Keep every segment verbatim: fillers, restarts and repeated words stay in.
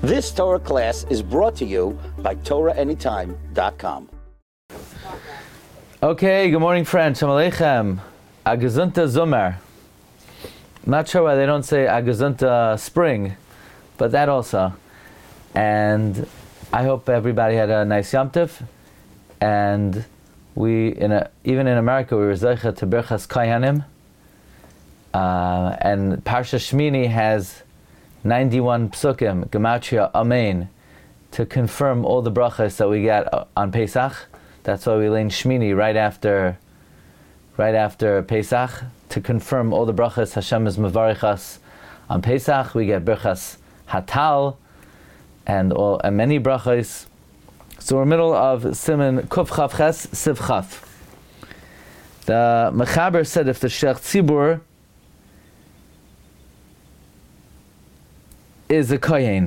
This Torah class is brought to you by Torah Anytime dot com. Okay, good morning, friends. Shalom Aleichem. Agazunta Zomer. Not sure why they don't say Agazunta Spring, but that also. And I hope everybody had a nice Yom Tov. And we, in a, even in America, we were Zeicha to Birchas Kohanim. Uh, and Parsha Shmini has ninety-one psukim, Gematria, Amen, to confirm all the brachas that we get on Pesach. That's why we learn Shmini right after, right after Pesach, to confirm all the brachas Hashem is Mavarichas on Pesach. We get Birchas Hatal and all and many brachas. So we're in the middle of Siman Kuf Chaf Ches Siv Chaf. The Mechaber said if the Sheikh Tzibur is a Kohen,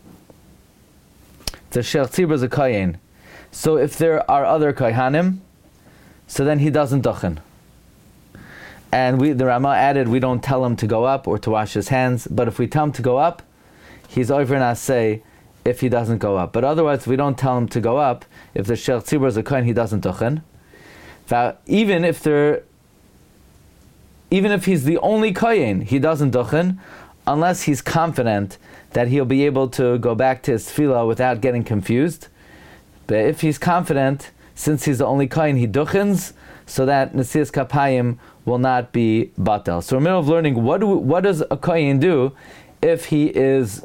the Sheikh Tzibur is a Kohen. So if there are other Kohanim, so then he doesn't dochen. And we, the Rama added, we don't tell him to go up or to wash his hands, but if we tell him to go up, he's over in asay if he doesn't go up. But otherwise, we don't tell him to go up. If the Sheikh Tzibur is a Kohen, he doesn't dochen. Even if there, even if he's the only Kohen, he doesn't dochen, unless he's confident that he'll be able to go back to his tefillah without getting confused. But if he's confident, since he's the only kohen, he duchens, so that Nesias Kapayim will not be batel. So we're in the middle of learning what do we, what does a kohen do if he is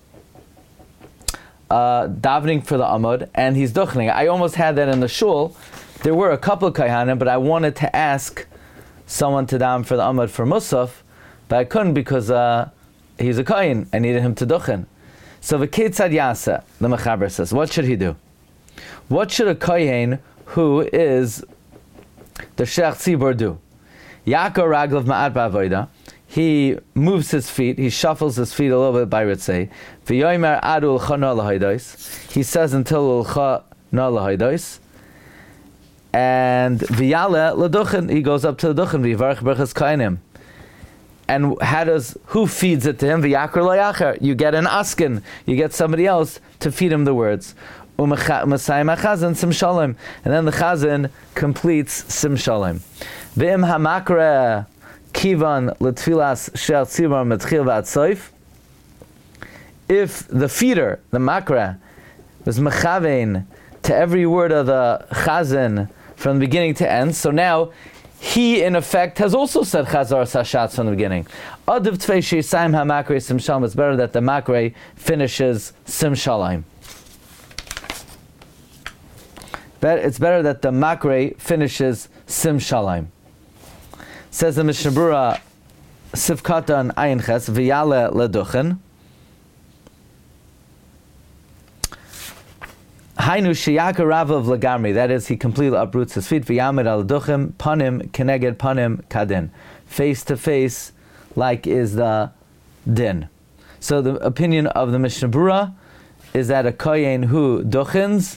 uh, davening for the amud and he's duchening. I almost had that in the shul. There were a couple of kohanim, but I wanted to ask someone to daven for the amud for Musaf, but I couldn't because uh, he's a kohen. I needed him to duchen. So v'ketzad yasa, the Mechaber says, what should he do? What should a kohen who is the Sheikh Tzibur do? Yaakov raglav ma'at ba'avoda. He moves his feet, he shuffles his feet a little bit by Ritzei. V'yomer adu l'cha no l'haidos. He says until l'cha no l'haidos. And v'yale l'duchen. He goes up to the duchen. V'yivarech berachas kohanim. And how does, who feeds it to him? V'yakar lo yacher. You get an askin. You get somebody else to feed him the words. And then the Chazan completes Sim Shalom. V'im hamakre kivan l'tfilas shel tzibur metchil v'atzoif. If the feeder, the makra, was mechavein to every word of the Chazan from the beginning to end, so now he, in effect, has also said Chazar Sashatz from the beginning. Adav tvei sheisayim hamakre Sim Shalom. It's better that the makre finishes Sim Shalom. It's better that the makre finishes Sim Shalom. Says the Mishnah Berurah, Sivkata and Ayin Ches, V'yale leduchen. Hainu sheyaka ravav legamri. That is, he completely uproots his feet. V'yamed al leduchem, panim keneged panim kadin. Face to face, like is the din. So the opinion of the Mishnah Berurah is that a kohen who duchens,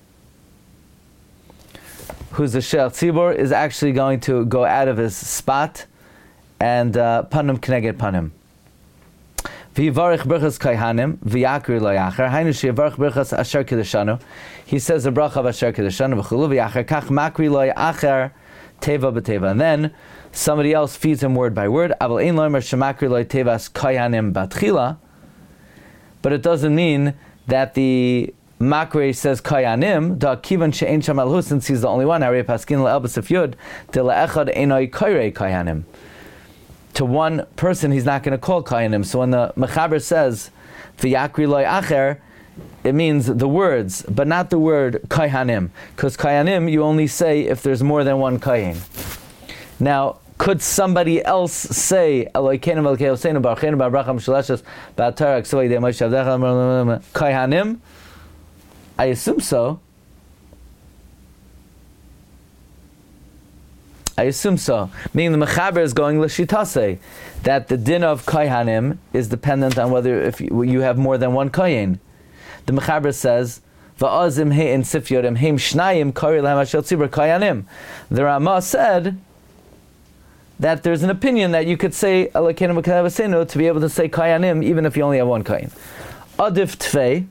who's the Sheikh Tzibur, is actually going to go out of his spot and panim keneged panim. V'yivarech berachas kohanim v'yakir lo yacher. Hainu sheyivarech berachas asher kedeshanu. He says the bracha of asher kedeshanu v'chulu v'yacher kach makri lo yacher teva b'teva. And then somebody else feeds him word by word. Aval ein loimer shemakri lo tevas kohanim batchila. But it doesn't mean that the Makre says Kayanim, da kivan she'en sham alhu, since he's the only one. Harei paskin le'elbas of yud, de le'echad enoi koirei Kayanim. To one person, he's not going to call Kayanim. So when the Mechaber says v'yakri loy acher, it means the words, but not the word Kayanim, because Kayanim you only say if there's more than one Kayin. Now, could somebody else say Elokeinu Melkei Oseinu Barucheinu Ba'Bracha Mishaleshes Ba'Torah Ksuvay Dei Moshe Avdecha Kayanim? I assume so. I assume so. Meaning the Mechaber is going l'shitase, that the din of kohanim is dependent on whether if you, you have more than one kohen. The Mechaber says, "Va'azim he'in sifyorim heim shnayim kari lahem ashel tzibur kohanim." The Rama said that there's an opinion that you could say Elokeinu Melkei Oseinu to be able to say kohanim even if you only have one kohen. adif tfei.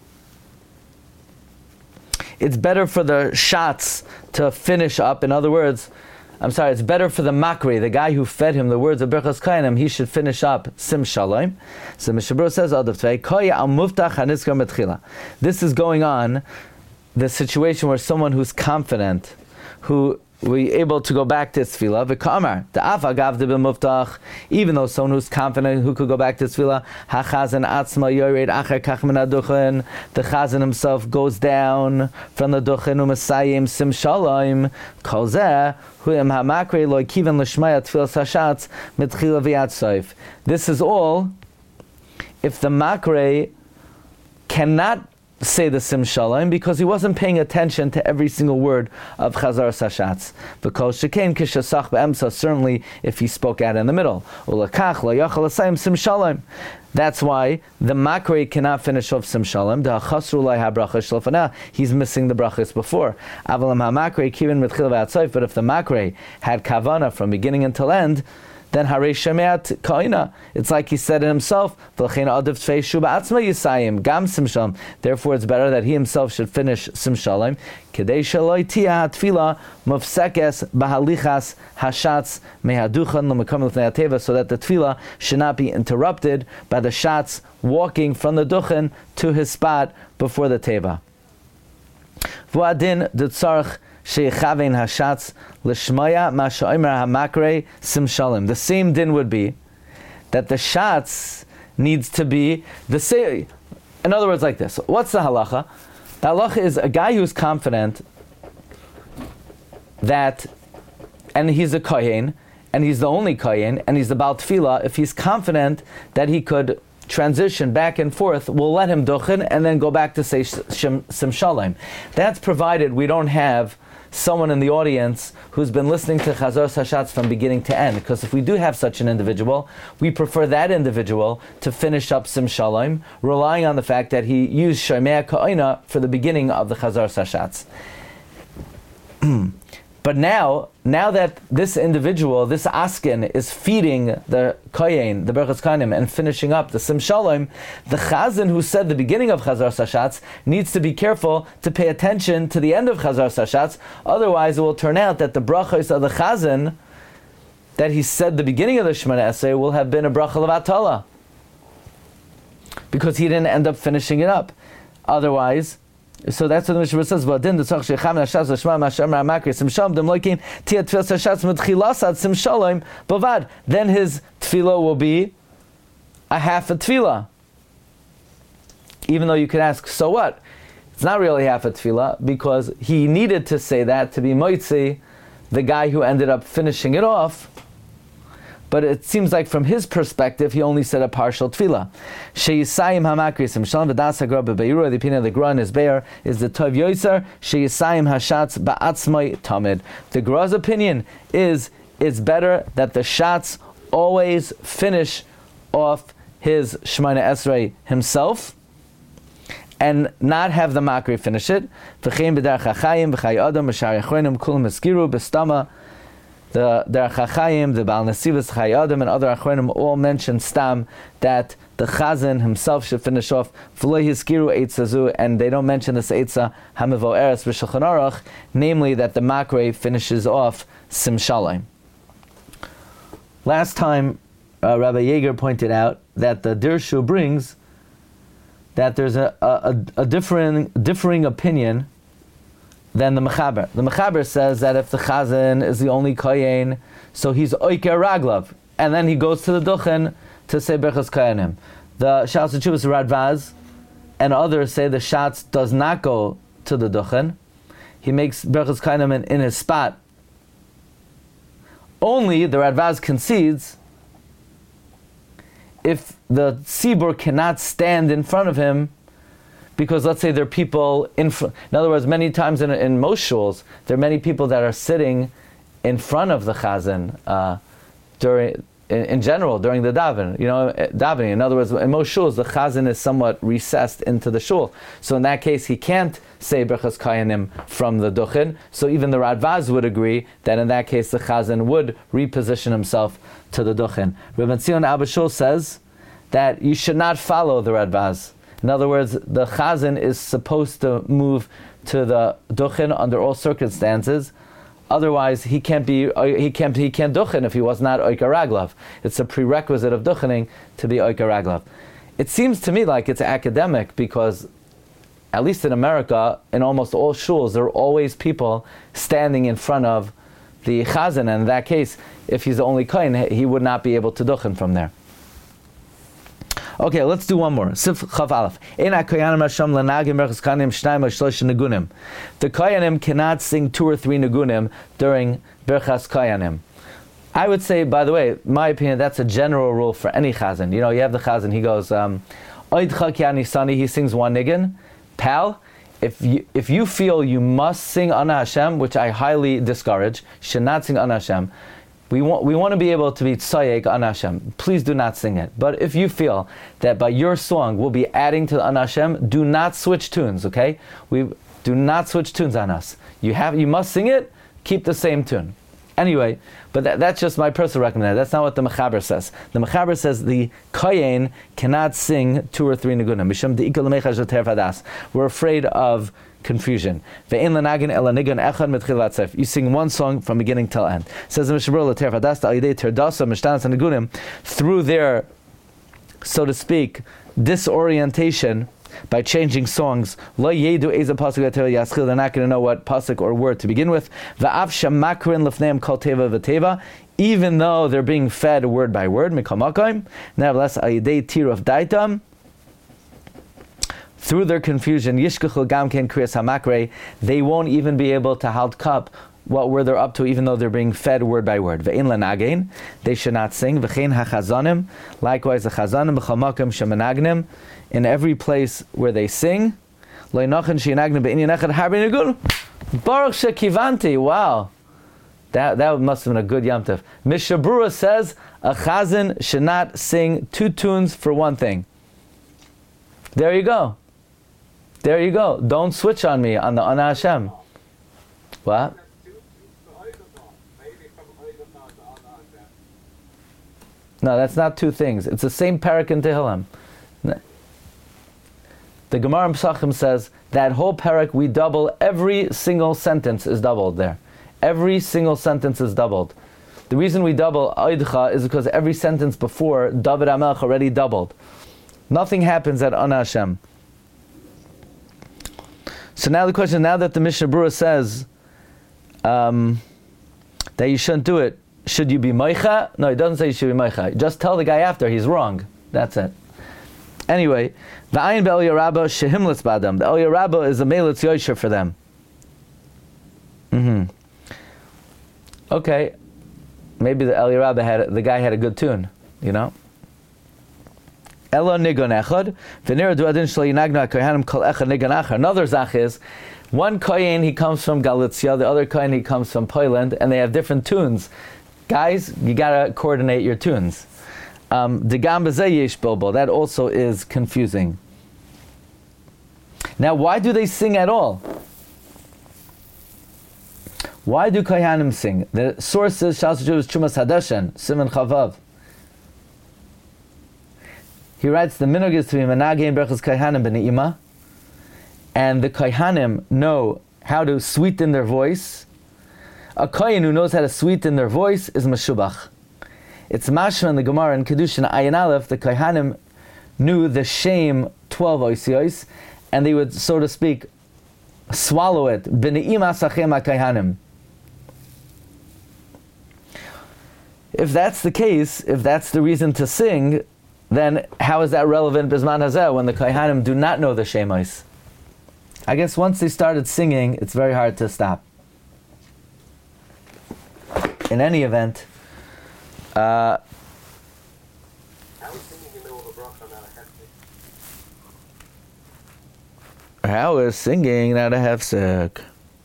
It's better for the shots to finish up. In other words, I'm sorry, it's better for the makri, the guy who fed him the words of Birchas Kohanim, he should finish up sim shalom. So Mishabur says, adif tfei, koya al muftach haniskar metchila. This is going on, the situation where someone who's confident, who we able to go back to tefillah, v'kamar, the afagav de b'muftach, even though someone who's confident who could go back to tefillah, hachazan atzma yored acher kach min haduchen, the chazan himself goes down from the duchen u'masayim sim shalom, kol zeh, hu'im ha'makre lo kiven l'shmaya tefillah sashatz mitchila v'yad soif. This is all if the makre cannot say the sim shalom because he wasn't paying attention to every single word of Chazar Sashatz. Because shekain kishasach be'emsa, certainly if he spoke out in the middle. Ulakach lo yachal asayim sim shalom. That's why the makre cannot finish off sim shalom. The chasru lai habracha shlafana. He's missing the brachas before. Avalam hamakre kiven mitchil v'atzoif. But if the makre had kavana from beginning until end, then Harei Shemeat Kaina. It's like he said it himself. Therefore, it's better that he himself should finish Sim Shalom. So that the tefillah should not be interrupted by the shots walking from the duchen to his spot before the teva. V'adin the tzarch she'chavein hashatz l'shmaya ma she'omer hamakre sim shalom. The same din would be that the shots needs to be the same. In other words, like this. What's the halacha? The halacha is a guy who's confident that, and he's a kohen, and he's the only kohen, and he's the Baal Tefillah. If he's confident that he could transition back and forth, we'll let him duchen and then go back to say sim shalom. That's provided we don't have someone in the audience who's been listening to Chazar Sashatz from beginning to end. Because if we do have such an individual, we prefer that individual to finish up Sim Shalom, relying on the fact that he used Shomea Ka'ina for the beginning of the Chazar Sashatz. But now, now that this individual, this Askin, is feeding the Kohen, the Berchas Kohanim, and finishing up the Sim Shalom, the Chazan who said the beginning of Chazar Sashatz needs to be careful to pay attention to the end of Chazar Sashatz. Otherwise, it will turn out that the brachos of the Chazan that he said the beginning of the Shemona Esrei will have been a bracha levatala, because he didn't end up finishing it up. Otherwise, so that's what the Mishnah says. V'adin the tzarch she'cham nashas l'shma ma'ashamar ha'makre sim shalom dem loikin tia tefillah sashatz mitchilasad sim shalom bavad. Then his tefillah will be a half a tefillah. Even though you could ask, so what? It's not really half a tefillah because he needed to say that to be moitzi, the guy who ended up finishing it off. But it seems like from his perspective, he only said a partial tefillah. Sheyisayim hamakri sim shalom v'das hagra bebeirua. The opinion of the Gra and his bear is the tov yoser sheyisayim hashatz ba'atzmai tamid. The Gra's opinion is it's better that the shots always finish off his Shemona Esrei himself, and not have the makri finish it. V'chein b'derech hachayim v'chay adam v'shar yachronim kulam eskiru b'stama. The Derech HaChaim, the Baal Nesivos, Chai Adam, and other Achronim all mention stam that the Chazan himself should finish off V'lo Yizkiru Eitza Zu, and they don't mention this Eitza Hamivo Eretz B'Shulchan Aruch, namely that the Makre finishes off Sim Shalom. Last time, uh, Rabbi Yeager pointed out that the Dirshu brings that there's a, a, a differing, differing opinion than the Mechaber. The Mechaber says that if the Chazan is the only Kohen, so he's Oiker Raglav, and then he goes to the Duchen to say Berchas Kohanim. The Shas Chuvas Radvaz and others say the Shatz does not go to the Duchen. He makes Berchas Kohanim in, in his spot. Only the Radvaz concedes if the Tzibur cannot stand in front of him, because let's say there are people in front. In other words, many times in, in most shuls, there are many people that are sitting in front of the chazan uh, during, in, in general, during the daven. You know, davening. In other words, in most shuls, the chazan is somewhat recessed into the shul. So in that case, he can't say Berchas Kohanim from the duchen. So even the Radvaz would agree that in that case, the chazan would reposition himself to the duchen. Rabbi Tzion Abba Shul says that you should not follow the Radvaz. In other words, the chazan is supposed to move to the duchen under all circumstances. Otherwise, he can't be he can't he can't duchen if he was not oika raglav. It's a prerequisite of duchening to be oika raglav. It seems to me like it's academic because, at least in America, in almost all shuls, there are always people standing in front of the chazan, and in that case, if he's the only kohen, he would not be able to duchen from there. Okay, let's do one more. Sif Chav Aleph. The koyanim cannot sing two or three negunim during Birchas Koyanim. I would say, by the way, my opinion, that's a general rule for any chazan. You know, you have the chazan, he goes, um, he sings one nigun. Pal, if you, if you feel you must sing Ana Hashem, which I highly discourage, should not sing Ana Hashem. We want we want to be able to be tzayeg Ana Hashem. Please do not sing it. But if you feel that by your song we'll be adding to the Ana Hashem, do not switch tunes, okay? We do not switch tunes on us. You have you must sing it, keep the same tune. Anyway, but that, that's just my personal recommendation. That's not what the Mechaber says. The Mechaber says the kohen cannot sing two or three negunim. We're afraid of confusion. You sing one song from beginning till end. Says the Mishabur through their, so to speak, disorientation by changing songs, they're not going to know what pasuk or word to begin with. Even though they're being fed word by word, nevertheless, through their confusion, they won't even be able to halt cup what word they're up to, even though they're being fed word by word. They should not sing. Likewise, the chazanim in every place where they sing. Baruch shekivanti. Wow, that that must have been a good Yom Tov. Mishabura says a chazan should not sing two tunes for one thing. There you go. There you go. Don't switch on me on the Ana Hashem. What? No, that's not two things. It's the same parak in Tehillim. The Gemara in Pesachim says that whole parak we double, every single sentence is doubled there. Every single sentence is doubled. The reason we double Oidcha is because every sentence before David HaMelech already doubled. Nothing happens at Ana Hashem. So now the question, now that the Mishnah Berurah says um, that you shouldn't do it, should you be Meicha? No, it doesn't say you should be Meicha. Just tell the guy after he's wrong. That's it. Anyway, the Ayin Be'Eliyah Rabbah Shehimlitz Badam. The Eliyah Rabbah is a Meilitz Yosher for them. Mm-hmm. Okay, maybe the Eliyah Rabbah had the guy had a good tune, you know. Elo nigon echad, v'nira du adin shlo yinagna kohanim kol echad nigon achar. Another zach is, one kohen he comes from Galicia, the other kohen he comes from Poland, and they have different tunes. Guys, you gotta coordinate your tunes. Um, Degam b'zeh yesh bilbo. That also is confusing. Now, why do they sing at all? Why do kohanim sing? The source is Shas Judas Chumas Hadashen, Simon Chavav. He writes, the minhag is to be menagin berachos kohanim b'ne'ima, and the kohanim know how to sweeten their voice. A kohen who knows how to sweeten their voice is meshubach. It's mashma in the Gemara in Kedushin Ayin Aleph. The kohanim knew the shame twelve oisiyos, and they would, so to speak, swallow it. B'ne'ima sachem ha-kohanim. If that's the case, if that's the reason to sing, then how is that relevant Bizman Hazeh when the Kohanim do not know the Shemos? I guess once they started singing, it's very hard to stop. In any event, uh, how is singing not a hefsek?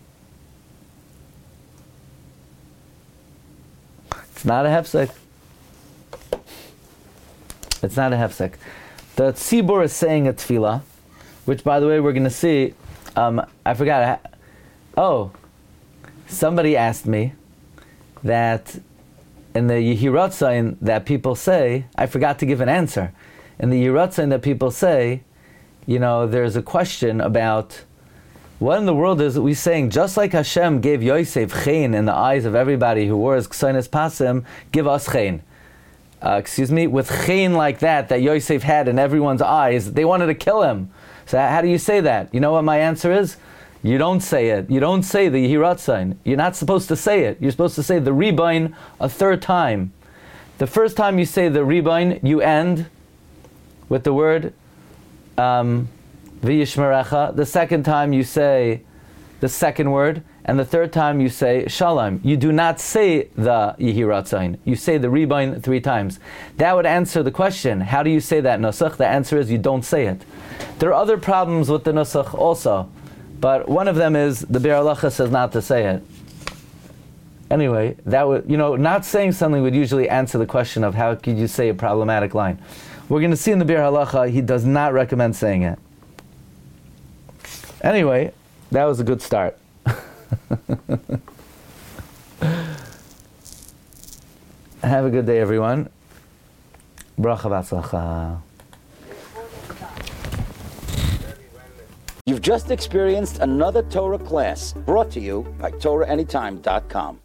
It's not a hefsek. It's not a hefsek. The tzibur is saying a tefillah, which, by the way, we're going to see. Um, I forgot. Oh, somebody asked me that in the Yehiratzayin that people say, I forgot to give an answer. In the Yehiratzayin that people say, you know, there's a question about what in the world is we saying? Just like Hashem gave Yosef chen in the eyes of everybody who wears Ksainas Pasim, give us chen. Uh, excuse me, with chen like that, that Yosef had in everyone's eyes, they wanted to kill him. So how do you say that? You know what my answer is? You don't say it. You don't say the Yehiratzain. You're not supposed to say it. You're supposed to say the Ribain a third time. The first time you say the Ribain, you end with the word um, V'yishmerecha. The second time you say the second word, and the third time you say Shalom. You do not say the Yehiratzain. You say the Ribain three times. That would answer the question, how do you say that Nusach? The answer is you don't say it. There are other problems with the Nusach also, but one of them is the Be'er Halacha says not to say it. Anyway, that would, you know, not saying something would usually answer the question of how could you say a problematic line. We're going to see in the Be'er Halacha, he does not recommend saying it. Anyway, that was a good start. Have a good day, everyone. Bracha v'atzlacha. You've just experienced another Torah class brought to you by Torah Anytime dot com.